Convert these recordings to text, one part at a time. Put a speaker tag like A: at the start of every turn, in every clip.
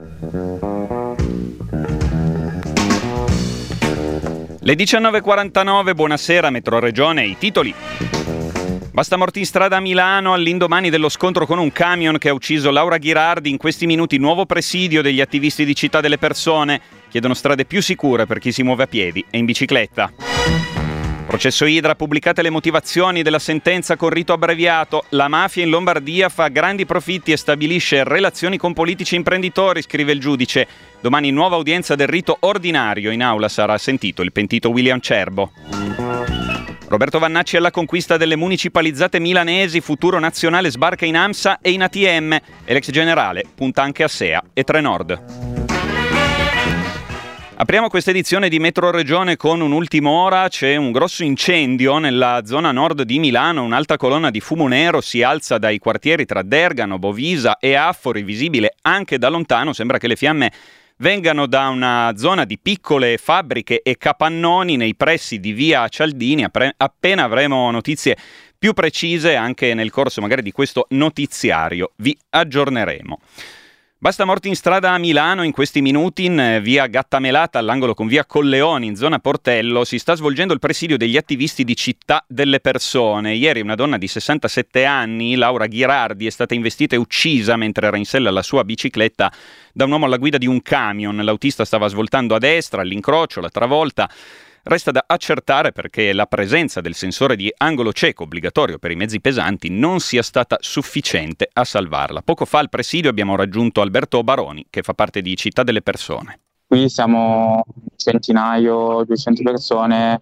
A: Le 19.49, buonasera Metro Regione, i titoli. Basta morti in strada a Milano all'indomani dello scontro con un camion che ha ucciso Laura Ghirardi. In questi minuti nuovo presidio degli attivisti di Città delle Persone. Chiedono strade più sicure per chi si muove a piedi e in bicicletta. Processo Idra, pubblicate le motivazioni della sentenza con rito abbreviato. La mafia in Lombardia fa grandi profitti e stabilisce relazioni con politici e imprenditori, scrive il giudice. Domani nuova udienza del rito ordinario. In aula sarà sentito il pentito William Cerbo. Roberto Vannacci alla conquista delle municipalizzate milanesi, futuro nazionale sbarca in AMSA e in ATM e l'ex generale punta anche a SEA e Trenord. Apriamo questa edizione di Metro Regione con un'ultima ora. C'è un grosso incendio nella zona nord di Milano, un'alta colonna di fumo nero si alza dai quartieri tra Dergano, Bovisa e Affori, visibile anche da lontano. Sembra che le fiamme vengano da una zona di piccole fabbriche e capannoni nei pressi di via Cialdini. Appena avremo notizie più precise, anche nel corso magari di questo notiziario, vi aggiorneremo. Basta morti in strada a Milano in questi minuti. In via Gattamelata, all'angolo con via Colleoni, in zona Portello, si sta svolgendo il presidio degli attivisti di Città delle Persone. Ieri una donna di 67 anni, Laura Ghirardi, è stata investita e uccisa mentre era in sella alla sua bicicletta da un uomo alla guida di un camion. L'autista stava svoltando a destra, all'incrocio, la travolta. Resta da accertare perché la presenza del sensore di angolo cieco obbligatorio per i mezzi pesanti non sia stata sufficiente a salvarla. Poco fa al presidio abbiamo raggiunto Alberto Baroni, che fa parte di Città delle Persone.
B: Qui siamo centinaio, 200 persone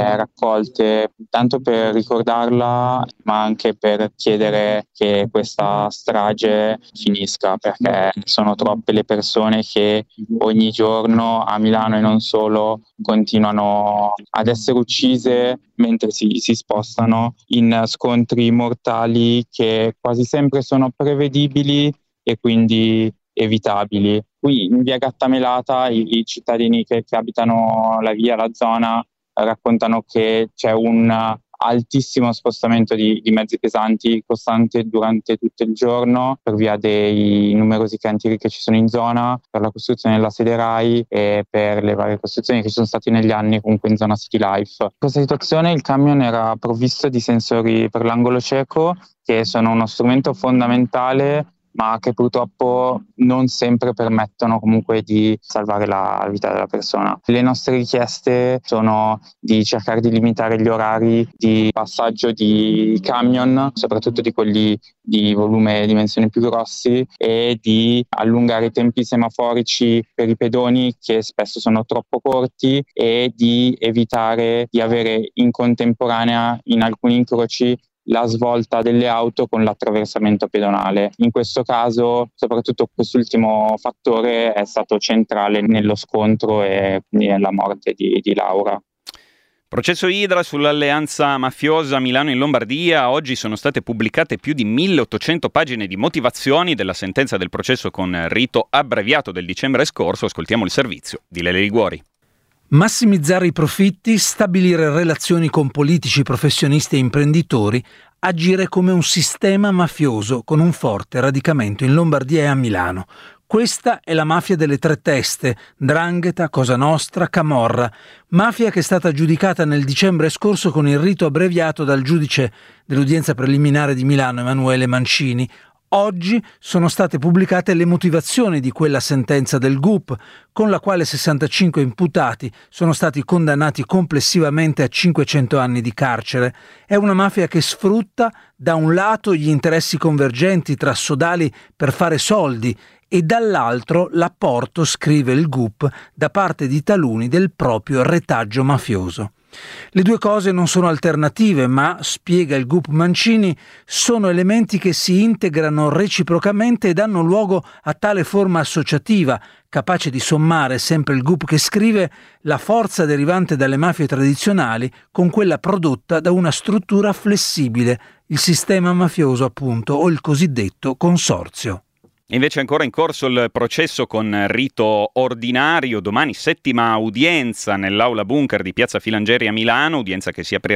B: raccolte tanto per ricordarla, ma anche per chiedere che questa strage finisca, perché sono troppe le persone che ogni giorno a Milano e non solo continuano ad essere uccise mentre si spostano in scontri mortali che quasi sempre sono prevedibili e quindi evitabili. Qui in via Gattamelata i cittadini che abitano la via, la zona, raccontano che c'è un altissimo spostamento di mezzi pesanti costante durante tutto il giorno per via dei numerosi cantieri che ci sono in zona, per la costruzione della sede RAI e per le varie costruzioni che ci sono state negli anni comunque in zona City Life. In questa situazione il camion era provvisto di sensori per l'angolo cieco, che sono uno strumento fondamentale ma che purtroppo non sempre permettono comunque di salvare la vita della persona. Le nostre richieste sono di cercare di limitare gli orari di passaggio di camion, soprattutto di quelli di volume e dimensioni più grossi, e di allungare i tempi semaforici per i pedoni che spesso sono troppo corti, e di evitare di avere in contemporanea in alcuni incroci la svolta delle auto con l'attraversamento pedonale. In questo caso, soprattutto quest'ultimo fattore è stato centrale nello scontro e nella morte di Laura.
A: Processo Idra sull'alleanza mafiosa Milano in Lombardia. Oggi sono state pubblicate più di 1800 pagine di motivazioni della sentenza del processo con rito abbreviato del dicembre scorso. Ascoltiamo il servizio di Lele Liguori.
C: Massimizzare i profitti, stabilire relazioni con politici, professionisti e imprenditori, agire come un sistema mafioso con un forte radicamento in Lombardia e a Milano. Questa è la mafia delle tre teste, 'Ndrangheta, Cosa Nostra, Camorra, mafia che è stata giudicata nel dicembre scorso con il rito abbreviato dal giudice dell'udienza preliminare di Milano Emanuele Mancini. Oggi sono state pubblicate le motivazioni di quella sentenza del GUP, con la quale 65 imputati sono stati condannati complessivamente a 500 anni di carcere. È una mafia che sfrutta da un lato gli interessi convergenti tra sodali per fare soldi e dall'altro l'apporto, scrive il GUP, da parte di taluni del proprio retaggio mafioso. Le due cose non sono alternative, ma, spiega il GUP Mancini, sono elementi che si integrano reciprocamente e danno luogo a tale forma associativa, capace di sommare, sempre il GUP che scrive, la forza derivante dalle mafie tradizionali con quella prodotta da una struttura flessibile, il sistema mafioso appunto, o il cosiddetto consorzio.
A: Invece è ancora in corso il processo con rito ordinario. Domani settima udienza nell'aula bunker di Piazza Filangieri a Milano, udienza che si aprirà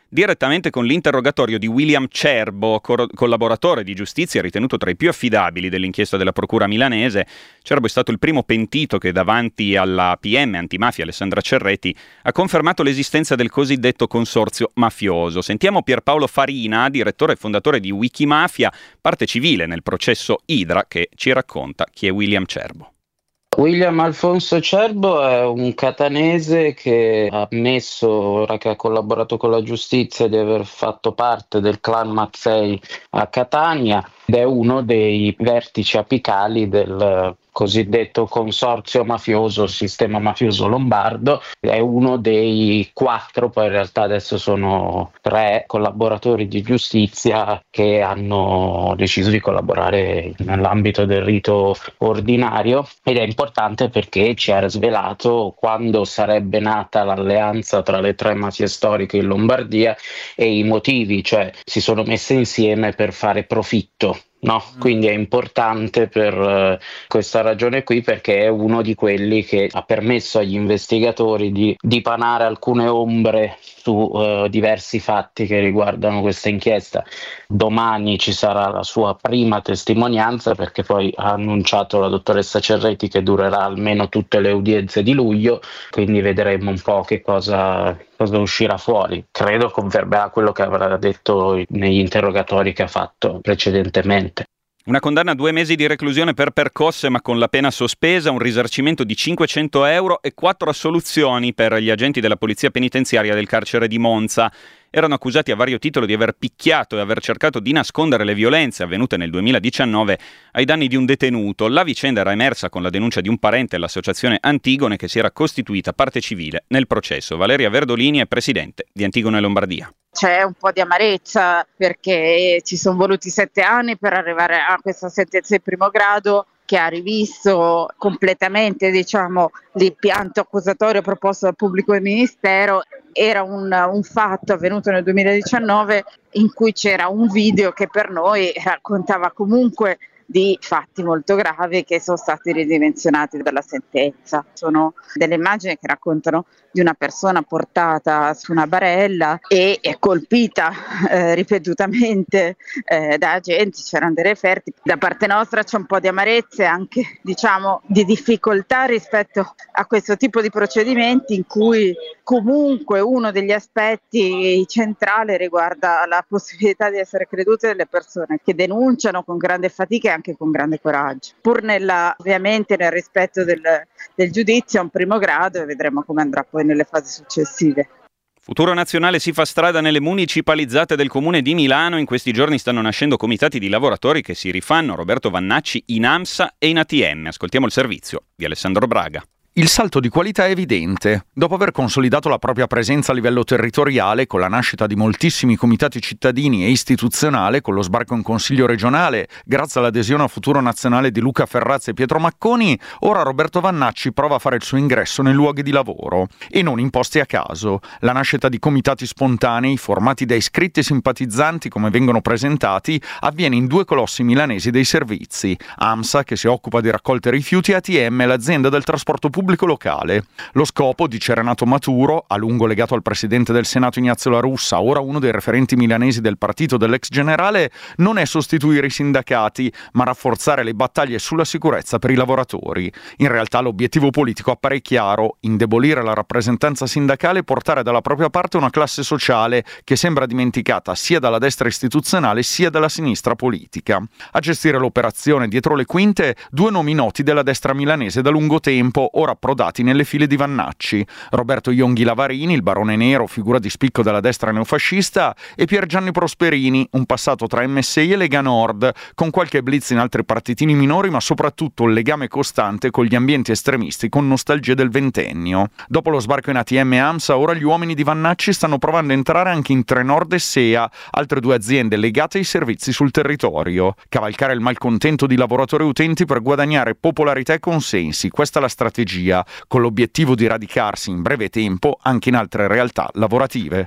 A: direttamente con l'interrogatorio di William Cerbo, collaboratore di giustizia ritenuto tra i più affidabili dell'inchiesta della procura milanese. Cerbo è stato il primo pentito che davanti alla PM antimafia Alessandra Cerretti ha confermato l'esistenza del cosiddetto consorzio mafioso. Sentiamo Pierpaolo Farina, direttore e fondatore di Wikimafia, parte civile nel processo Idra, che ci racconta chi è William Cerbo.
D: William Alfonso Cerbo è un catanese che ha ammesso, ora che ha collaborato con la giustizia, di aver fatto parte del clan Mazzei a Catania ed è uno dei vertici apicali del cosiddetto consorzio mafioso, sistema mafioso lombardo. È uno dei 4, poi in realtà adesso sono 3 collaboratori di giustizia che hanno deciso di collaborare nell'ambito del rito ordinario, ed è importante perché ci ha svelato quando sarebbe nata l'alleanza tra le 3 mafie storiche in Lombardia e i motivi, cioè si sono messe insieme per fare profitto. No, quindi è importante per questa ragione qui, perché è uno di quelli che ha permesso agli investigatori di dipanare alcune ombre su diversi fatti che riguardano questa inchiesta. Domani ci sarà la sua prima testimonianza, perché poi ha annunciato la dottoressa Cerretti che durerà almeno tutte le udienze di luglio, quindi vedremo un po' che cosa uscirà fuori. Credo confermerà quello che avrà detto negli interrogatori che ha fatto precedentemente.
A: Una condanna a 2 mesi di reclusione per percosse ma con la pena sospesa, un risarcimento di 500 euro e 4 assoluzioni per gli agenti della polizia penitenziaria del carcere di Monza. Erano accusati a vario titolo di aver picchiato e aver cercato di nascondere le violenze avvenute nel 2019 ai danni di un detenuto. La vicenda era emersa con la denuncia di un parente all'associazione Antigone, che si era costituita parte civile nel processo. Valeria Verdolini è presidente di Antigone Lombardia.
E: C'è un po' di amarezza perché ci sono voluti 7 anni per arrivare a questa sentenza in primo grado, che ha rivisto completamente, l'impianto accusatorio proposto dal pubblico ministero. Era un fatto avvenuto nel 2019 in cui c'era un video che per noi raccontava comunque di fatti molto gravi che sono stati ridimensionati dalla sentenza. Sono delle immagini che raccontano di una persona portata su una barella e colpita ripetutamente da agenti. C'erano dei referti. Da parte nostra c'è un po' di amarezze, anche di difficoltà rispetto a questo tipo di procedimenti in cui comunque uno degli aspetti centrali riguarda la possibilità di essere credute delle persone che denunciano con grande fatica e anche con grande coraggio, pur ovviamente nel rispetto del giudizio a un primo grado, e vedremo come andrà poi nelle fasi successive.
A: Futuro Nazionale si fa strada nelle municipalizzate del Comune di Milano. In questi giorni stanno nascendo comitati di lavoratori che si rifanno. Roberto Vannacci in AMSA e in ATM. Ascoltiamo il servizio di Alessandro Braga.
F: Il salto di qualità è evidente. Dopo aver consolidato la propria presenza a livello territoriale, con la nascita di moltissimi comitati cittadini e istituzionale, con lo sbarco in Consiglio regionale, grazie all'adesione a Futuro Nazionale di Luca Ferrazzi e Pietro Macconi, ora Roberto Vannacci prova a fare il suo ingresso nei luoghi di lavoro. E non imposti a caso. La nascita di comitati spontanei, formati da iscritti e simpatizzanti come vengono presentati, avviene in 2 colossi milanesi dei servizi. AMSA, che si occupa di raccolte rifiuti, e ATM, l'azienda del trasporto pubblico locale. Lo scopo, dice Renato Maturo, a lungo legato al presidente del Senato Ignazio La Russa, ora uno dei referenti milanesi del partito dell'ex generale, non è sostituire i sindacati, ma rafforzare le battaglie sulla sicurezza per i lavoratori. In realtà l'obiettivo politico appare chiaro: indebolire la rappresentanza sindacale e portare dalla propria parte una classe sociale che sembra dimenticata sia dalla destra istituzionale sia dalla sinistra politica. A gestire l'operazione dietro le quinte 2 nomi noti della destra milanese da lungo tempo, ora approdati nelle file di Vannacci: Roberto Ionghi Lavarini, il barone nero, figura di spicco della destra neofascista, e Piergianni Prosperini, un passato tra MSI e Lega Nord, con qualche blitz in altri partitini minori, ma soprattutto un legame costante con gli ambienti estremisti con nostalgie del ventennio. Dopo lo sbarco in ATM e AMSA, ora gli uomini di Vannacci stanno provando a entrare anche in Trenord e SEA, altre 2 aziende legate ai servizi sul territorio. Cavalcare il malcontento di lavoratori e utenti per guadagnare popolarità e consensi, questa è la strategia, con l'obiettivo di radicarsi in breve tempo anche in altre realtà lavorative.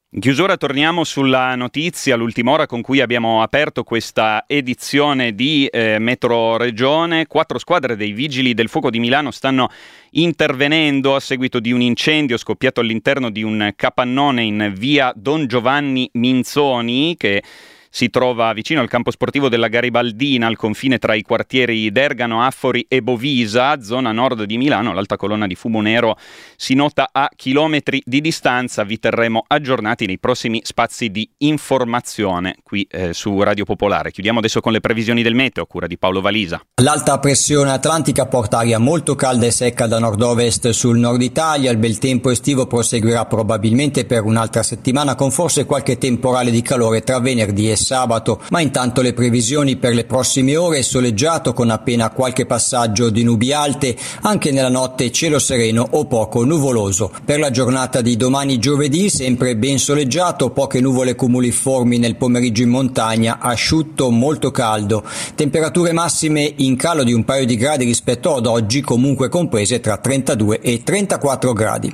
A: In chiusura torniamo sulla notizia, l'ultima ora con cui abbiamo aperto questa edizione di Metro Regione. 4 squadre dei Vigili del Fuoco di Milano stanno intervenendo a seguito di un incendio scoppiato all'interno di un capannone in via Don Giovanni Minzoni, che si trova vicino al campo sportivo della Garibaldina, al confine tra i quartieri Dergano, Affori e Bovisa, zona nord di Milano. L'alta colonna di fumo nero si nota a chilometri di distanza. Vi terremo aggiornati nei prossimi spazi di informazione qui su Radio Popolare. Chiudiamo adesso con le previsioni del meteo, a cura di Paolo Valisa.
G: L'alta pressione atlantica porta aria molto calda e secca da nord-ovest sul nord Italia. Il bel tempo estivo proseguirà probabilmente per un'altra settimana, con forse qualche temporale di calore tra venerdì e sabato, ma intanto le previsioni per le prossime ore: soleggiato con appena qualche passaggio di nubi alte, anche nella notte cielo sereno o poco nuvoloso. Per la giornata di domani giovedì sempre ben soleggiato, poche nuvole cumuliformi nel pomeriggio in montagna, asciutto, molto caldo, temperature massime in calo di un paio di gradi rispetto ad oggi, comunque comprese tra 32 e 34 gradi.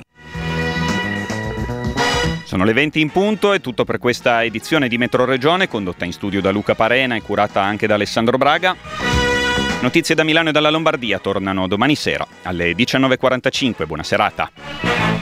A: Sono le 20 in punto, è tutto per questa edizione di Metro Regione, condotta in studio da Luca Parena e curata anche da Alessandro Braga. Notizie da Milano e dalla Lombardia tornano domani sera alle 19:45. Buona serata.